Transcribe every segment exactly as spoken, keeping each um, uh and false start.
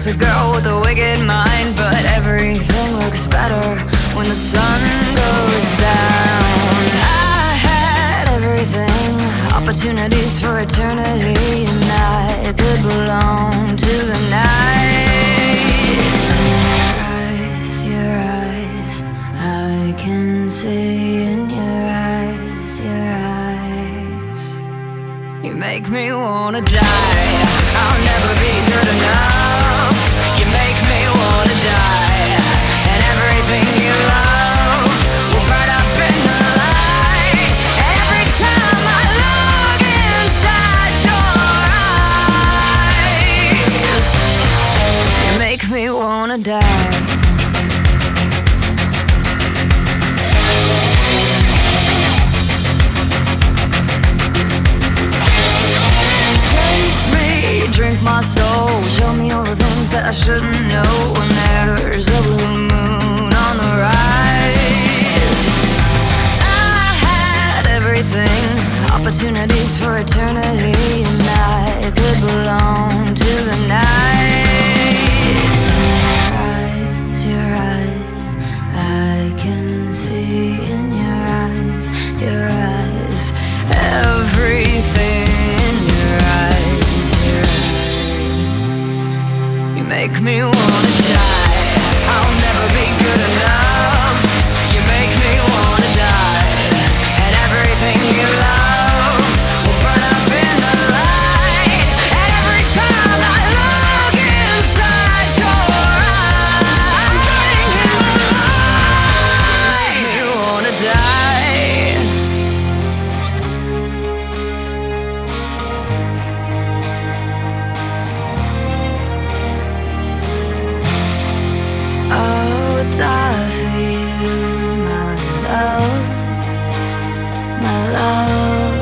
just a girl with a wicked mind, but everything looks better when the sun goes down. I had everything, opportunities for eternity, and I could belong to the night. Your eyes, your eyes, I can see in your eyes, your eyes. You make me wanna die. I'll never be good enough. You make me wanna die. And everything you love will burn up in the light. And every time I look inside your eyes, you make me wanna die. Drink my soul, show me all the things that I shouldn't know. When there's a blue moon on the rise, I had everything, opportunities for eternity, and I could belong to the night. Your eyes, your eyes, I can see in your eyes, your eyes, everything in your eyes. Make me wanna die. I'll never be good enough. You make me wanna die. And everything you love will burn up in the light. And every time I look inside your eyes, I'm burning in the light. You wanna die. I would die for you, my love, my love.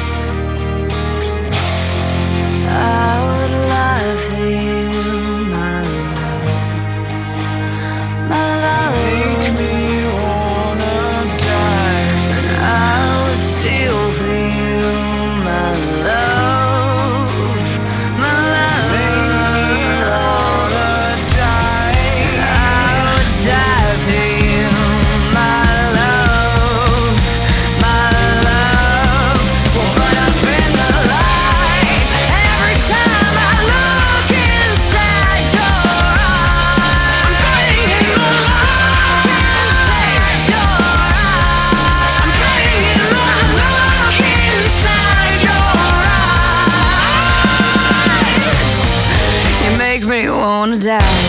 I would lie for you, my love, my love. Make me wanna die. And I would steal for you, my love, my love. Make me wanna die. Die for you, my love, my love will burn up in the light. And every time I look inside your eyes, I'm burning in the light. Inside your eyes, I'm burning in the look inside your eyes. You make me wanna die.